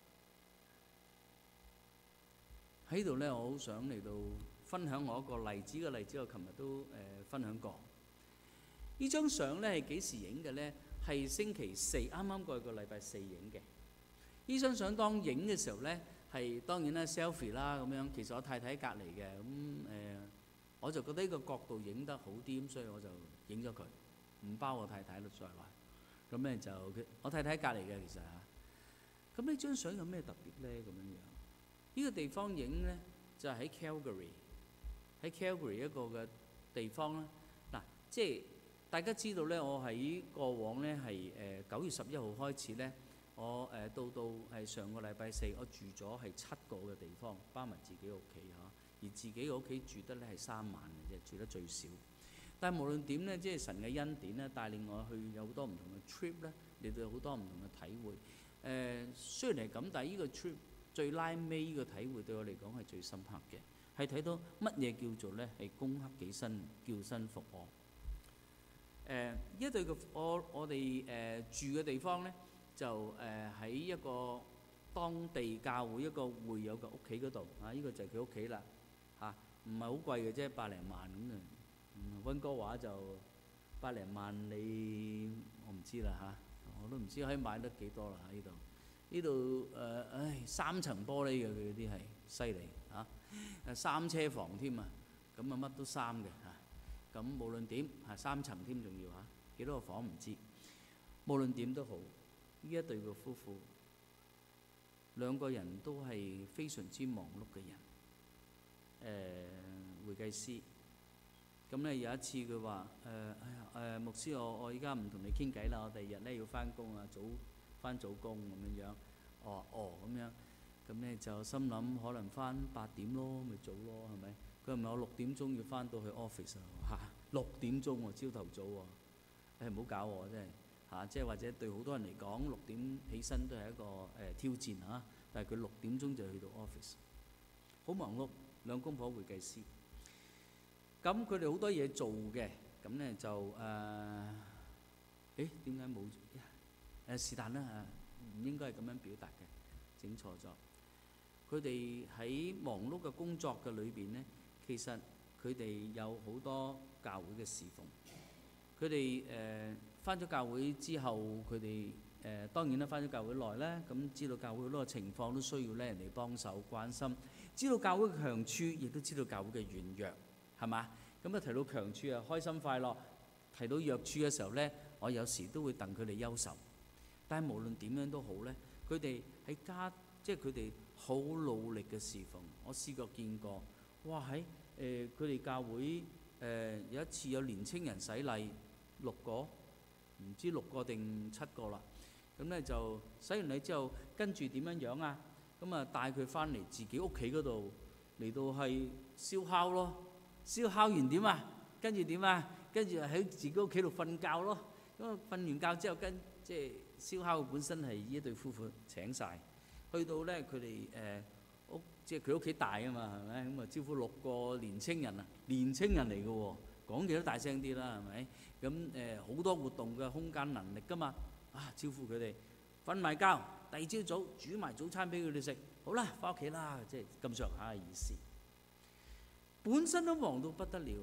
喺度咧，我好想嚟到分享我一個例子嘅例子，我琴日都誒、呃、分享過。呢張相咧係幾時影嘅咧？係星期四，啱啱過去個禮拜四影嘅。呢張相當影嘅時候咧，係當然啦 selfie 啦咁樣。其實我太太喺隔離嘅，咁、嗯、誒、呃、我就覺得呢個角度影得好啲，咁所以我就影咗佢，唔包我太太在內。咁咧就我太太喺隔離嘅其實嚇。咁呢張相有咩特別咧？咁樣樣呢個地方影咧就係喺 Calgary，喺 Calgary 一個嘅地方啦。嗱，即係大家知道咧，我喺過往咧係誒九月十一號開始咧，我誒、呃、到到係上個禮拜四，我住咗係七個嘅地方，包埋自己屋企嚇。而自己嘅屋企住得咧係三晚嘅啫，住得最少。但係無論點咧，即係神嘅恩典咧，帶領我去有好多唔同嘅 trip 咧，嚟到有好多唔同嘅體會。誒、呃，雖然係咁，但係呢個 trip 最拉尾呢個體會對我嚟講係最深刻嘅，係睇到乜嘢叫做咧係攻克己身，叫身服我。誒、呃，一對嘅我我哋誒、呃、住嘅地方咧，就誒喺、呃、一個當地教會一個會友嘅屋企嗰度啊，呢、這個就係佢屋企啦。嚇，唔係好貴嘅啫，百零萬咁啊。溫哥華就百零萬你，你我唔知啦嚇，我都唔知可以買得幾多啦喺呢度。呢度誒，唉，三層玻璃嘅佢啲係犀利嚇，誒三車房添啊，咁啊乜都三嘅嚇。咁無論點係三層添，仲要嚇幾多個房唔知。無論點都好，呢一對嘅夫婦兩個人都係非常之忙碌嘅人。誒、呃、會計師，咁咧有一次佢話誒，哎呀誒、呃、牧師，我我依家唔同你傾偈啦，我第二日咧要翻工啊，早翻早工咁樣樣。哦哦咁樣，咁咧就心諗可能翻八點咯，咪早咯係咪？佢唔係我六點鐘要翻到去 office 啊嚇，六點鐘喎，朝頭早喎，誒唔好搞我真係嚇，即係或者對好多人嚟講六點起身都係一個誒、呃、挑戰嚇、啊，但係佢六點鐘就去到 office，好忙碌。兩公婆會計師，咁佢哋好多嘢做嘅，咁咧就誒，誒點解冇？誒是但啦嚇，唔應該係咁樣表達嘅，整錯咗。佢哋喺忙碌嘅工作嘅裏邊咧，其實佢哋有好多教會嘅侍奉。佢哋誒返咗教會之後，佢哋誒當然啦，返咗教會耐咧，咁知道教會好多嘅情況都需要咧人哋幫手關心。知道教會嘅強處，亦都知道教會嘅軟弱，係嘛？咁啊提到強處啊，開心快樂；提到弱處嘅時候咧，我有時都會戥佢哋憂愁。但係無論點樣都好咧，佢哋喺家，即係佢哋好努力嘅侍奉。我試過見過，哇喺誒佢哋教會誒、呃、有一次有年青人洗禮，六個唔知六個定七個啦。咁咧就洗完禮之後，跟住點樣樣啊？咁啊，帶佢翻嚟自己屋企嗰度嚟到係燒烤咯，燒烤完點啊？跟住點啊？跟住喺自己屋企度瞓覺咯。咁啊，瞓完覺之後跟即係燒烤本身係呢一對夫婦請晒，去到咧佢哋誒屋即係佢屋企大啊嘛，係咪？咁啊招呼六個年青人啊，年青人嚟嘅喎，講嘢都大聲啲啦，係咪？咁誒好多活動嘅空間能力㗎嘛，啊招呼佢哋瞓埋覺。第二朝早煮埋早餐俾佢哋食，好啦，翻屋企啦，即係咁上下嘅意思。本身都忙到不得了，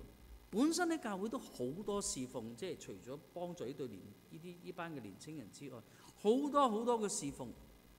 本身喺教會都好多侍奉，即係除咗幫助呢對年呢啲呢班嘅年青人之外，好多好多嘅侍奉。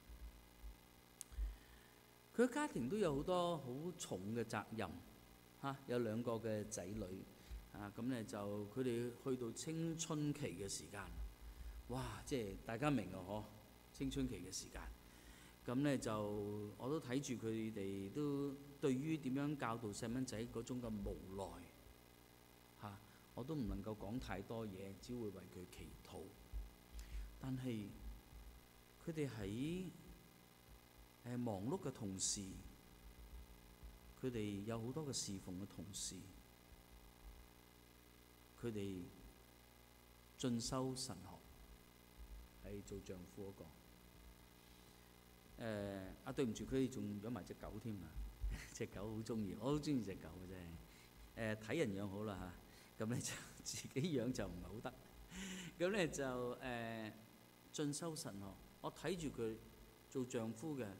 佢嘅家庭都有好多好重嘅責任嚇、啊，有兩個嘅仔女啊，咁咧就佢哋去到青春期嘅時間，哇！即係大家明啊，嗬，青春期嘅時間。咁咧就我都睇住佢哋都對於點樣教導細蚊仔嗰種嘅無奈嚇、啊，我都唔能夠講太多嘢，只會為佢祈禱。但係佢哋喺誒忙碌嘅同時，佢哋有好多嘅侍奉嘅同時，佢哋進修神學，係做丈夫嗰個。誒、呃、啊，對唔住，佢哋仲養埋隻狗添啊！隻狗好中意，我好中意隻狗嘅啫。誒、睇人養好啦嚇，咁咧就自己養就唔係好得。咁咧就誒、呃、進修神學，我睇住佢做丈夫嘅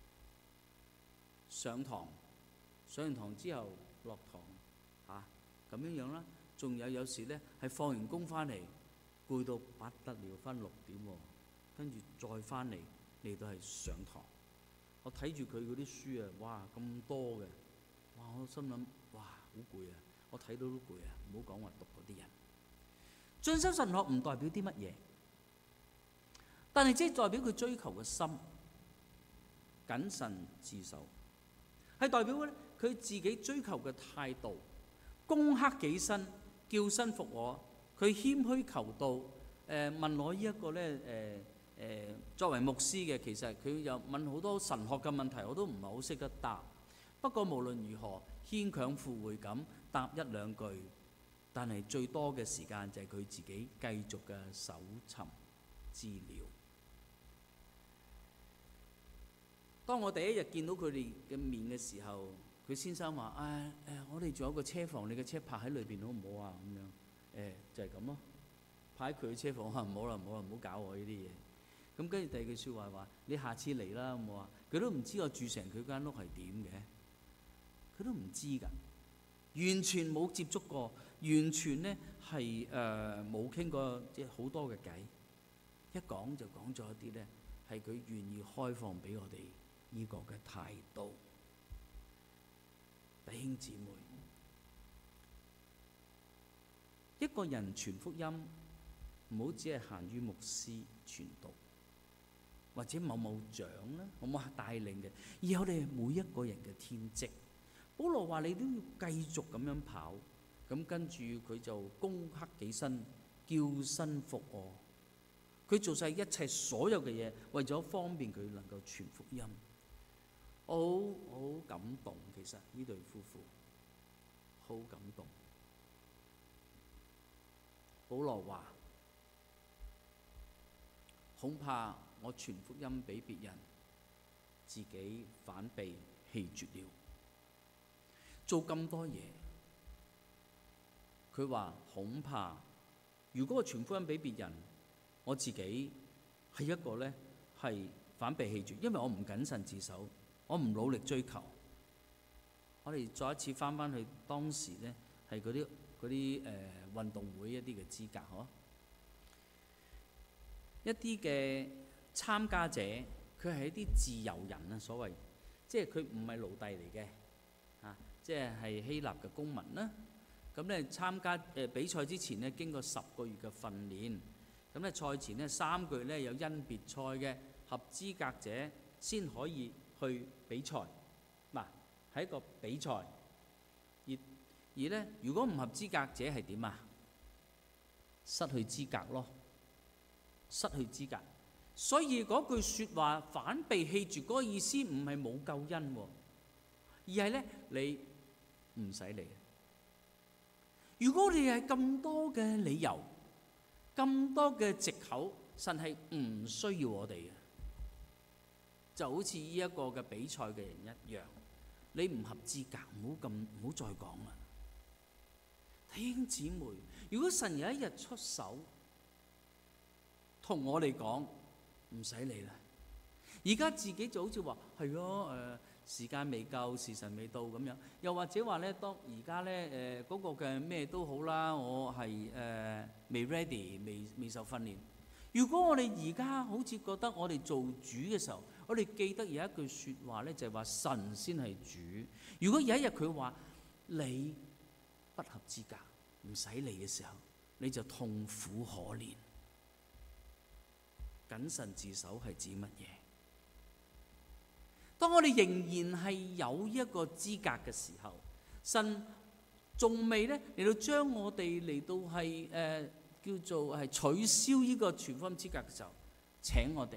上堂，上完堂之後落堂嚇咁樣樣啦。仲有有時咧係放完工翻嚟攰到不得了，翻六點喎，跟住再翻嚟。嚟到係上堂，我睇住佢嗰啲書啊，哇咁多嘅，哇我心諗哇好攰啊，我睇到都攰啊，唔好講話讀嗰啲人。進修神學唔代表啲乜嘢，但係即係代表佢追求嘅心，謹慎自守，係代表咧佢自己追求嘅態度，攻克己身，叫身服我，佢謙虛求道。誒、呃、問我呢一個咧誒。呃誒作為牧師嘅，其實佢又問好多神學嘅問題，我都唔係好識得答。不過無論如何，牽強附會咁答一兩句，但係最多嘅時間就係佢自己繼續嘅搜尋資料。當我第一日見到佢哋嘅面嘅時候，佢先生話：誒誒，我哋仲有個車房，你嘅車泊喺裏邊好唔好啊？咁樣誒就係咁咯，泊喺佢嘅車房，我話唔好啦，唔好啦，唔好搞我呢啲嘢。咁跟住第二句説話話：你下次嚟啦，咁我話佢都唔知我住成佢間屋係點嘅，佢都唔知㗎，完全冇接觸過，完全咧係誒冇傾過即係好多嘅偈，一講就講咗一啲咧係佢願意開放俾我哋呢個嘅態度。弟兄姊妹，一個人傳福音唔好只係限於牧師傳道，或者某某長啦，某某帶領嘅，而係我哋每一個人嘅天職。保羅話：你都要繼續咁樣跑，咁跟住佢就攻克己身，叫身服我。佢做晒一切所有嘅嘢，為咗方便佢能夠傳福音。我好好感動，其實呢對夫婦好感動。保羅話：恐怕我傳福音俾別人，自己反被棄絕了。做咁多嘢，佢話恐怕如果我傳福音俾別人，我自己係一個咧係反被棄絕，因為我唔謹慎自守，我唔努力追求。我哋再一次翻翻去當時咧係嗰啲嗰啲誒運動會一啲嘅資格，嗬，一啲嘅參加者佢係一啲自由人啊，所謂即係佢唔係奴隸嚟嘅嚇，即係係希臘嘅公民啦。咁咧參加誒、呃、比賽之前咧，經過十個月嘅訓練，咁咧賽前咧三個月咧有甄別賽嘅合資格者先可以去比賽。嗱，係一個比賽，而而咧如果唔合資格者係點啊？失去資格咯，失去資格。所以嗰句説話反被棄絕嗰個意思唔係冇救恩喎，而係咧你唔使嚟。如果我哋係咁多嘅理由、咁多嘅藉口，神係唔需要我哋嘅，就好似呢一個嘅比賽嘅人一樣，你唔合資格，唔好咁，唔好再講啦。弟兄姊妹，如果神有一日出手，同我哋講唔使理啦，而家自己就好似話係咯時間未夠，時辰未到咁樣。又或者話咧，當而家咧誒嗰個嘅咩都好啦，我係誒、呃、未 ready， 未未受訓練。如果我哋而家好似覺得我哋做主嘅時候，我哋記得有一句説話咧，就係話神先係主。如果有一日佢話你不合資格，唔使嚟嘅時候，你就痛苦可憐。謹慎自守係指乜嘢？當我哋仍然係有一個資格嘅時候，神仲未咧嚟到將我哋嚟到係誒、呃、叫做係取消呢個傳福音資格嘅時候，請我哋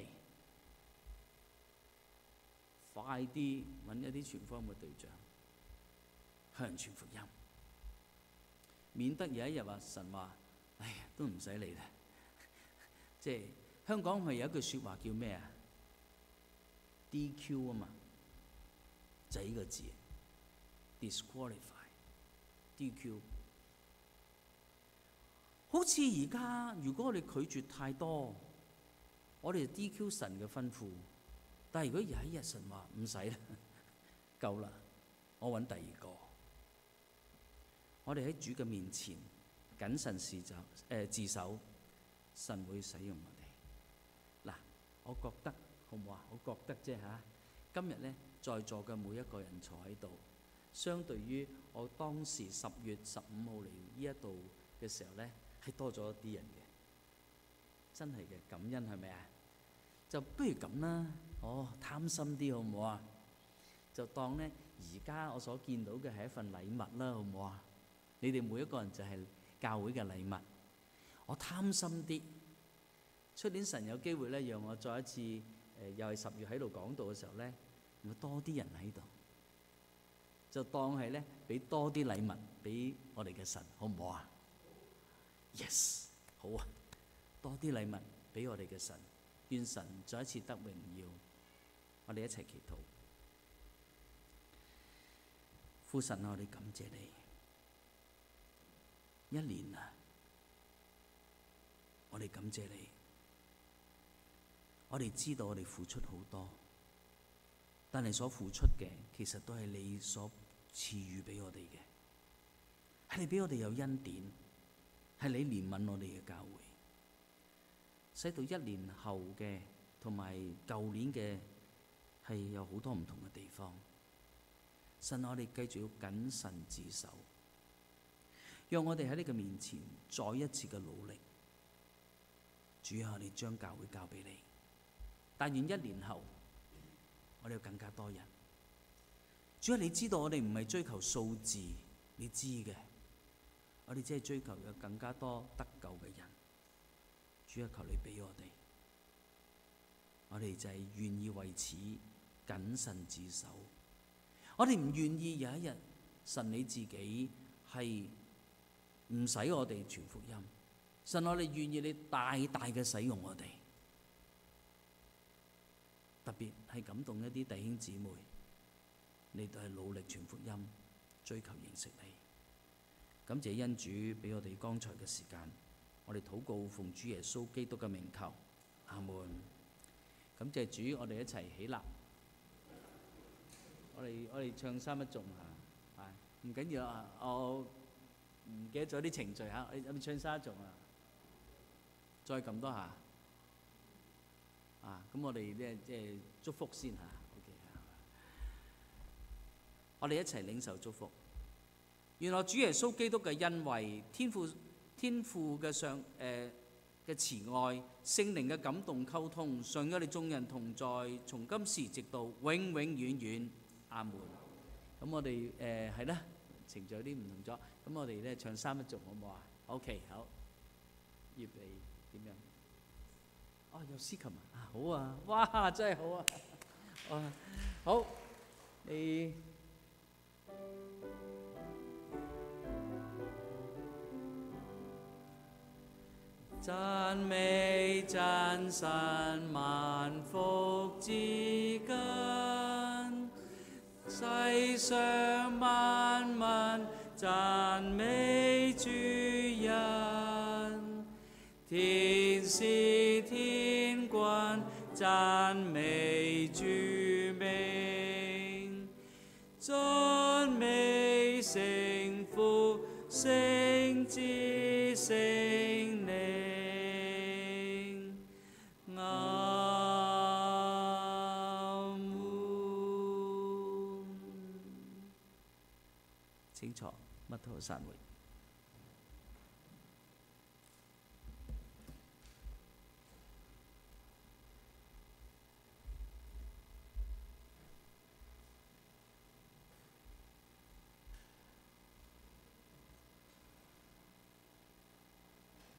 快啲揾一啲傳福音嘅對象，向人傳福音，免得有一日話神話，哎呀都唔使嚟啦。即係香港咪有一句説話叫咩啊？ D Q 啊嘛，就係呢個字 disqualify。D Q 好似而家，如果我哋拒絕太多，我哋就 D Q 神嘅吩咐。但係如果有一日神話唔使啦，夠啦，我揾第二個。我哋喺主嘅面前謹慎自守，誒自守，神會使用我哋。嗱，我覺得好唔好啊？我覺得啫嚇。今日咧，在座嘅每一個人坐喺度，相對於我當時十月十五號嚟呢一度嘅時候咧，係多咗一啲人嘅，真係嘅，感恩係咪啊？就不如咁啦，哦，貪心啲好唔好啊？就當咧而家我所見到嘅係一份禮物啦，好唔好啊？你哋每一個人就係教會嘅禮物。我貪心啲，出年神有機會咧，讓我再一次誒、呃，又係十月喺度講道嘅時候咧，會多啲人喺度，就當係咧俾多啲禮物俾我哋嘅神，好唔好啊 ？Yes， 好啊，多啲禮物俾我哋嘅神，願神再一次得榮耀。我哋一齊祈禱，父神啊，我哋感謝你，一年啊，我哋感謝你，我哋知道我哋付出好多，但係所付出嘅其實都係你所賜予俾我哋嘅，係你俾我哋有恩典，係你憐憫我哋嘅教會，使到一年後嘅同埋舊年嘅係有好多唔同嘅地方。神，我哋繼續要謹慎自守，讓我哋喺你嘅面前再一次嘅努力。主啊，我哋將教會交俾你，但願一年後我哋有更加多人。主啊，你知道我哋唔係追求數字，你知嘅，我哋只係追求有更加多得救嘅人。主啊，求你俾我哋，我哋就係願意為此謹慎自守。我哋唔願意有一日神你自己係唔使我哋傳福音，神，我哋願意你大大嘅使用我哋，特別係感動一啲弟兄姊妹，你都係努力傳福音，追求認識你。感謝恩主俾我哋剛才嘅時間，我哋禱告奉主耶穌基督嘅名求，阿門。感謝主，我哋一齊起，起立。我哋我哋唱三一頌嚇，係唔緊要啊！我唔記得咗啲程序嚇，我哋唱三一頌啊，再撳多下啊！咁我哋咧即係祝福先嚇 ，OK 嚇。我哋一齊領受祝福。原來主耶穌基督嘅恩惠、天父天父嘅上誒嘅慈愛、聖靈嘅感動溝通，常與我哋眾人同在，從今時直到永永遠遠。阿門。咁我哋誒係啦，程序有啲唔同咗。咁我哋咧唱三一頌好唔好啊 ？OK， 好。預備點樣？哦，有司琴啊！好啊，哇，真係好啊！啊，好，你讚美真神萬福之根。世上萬民讚美主人，天使天軍讚美主名， 聖父、聖子、聖靈。阿門。請坐，默禱散會。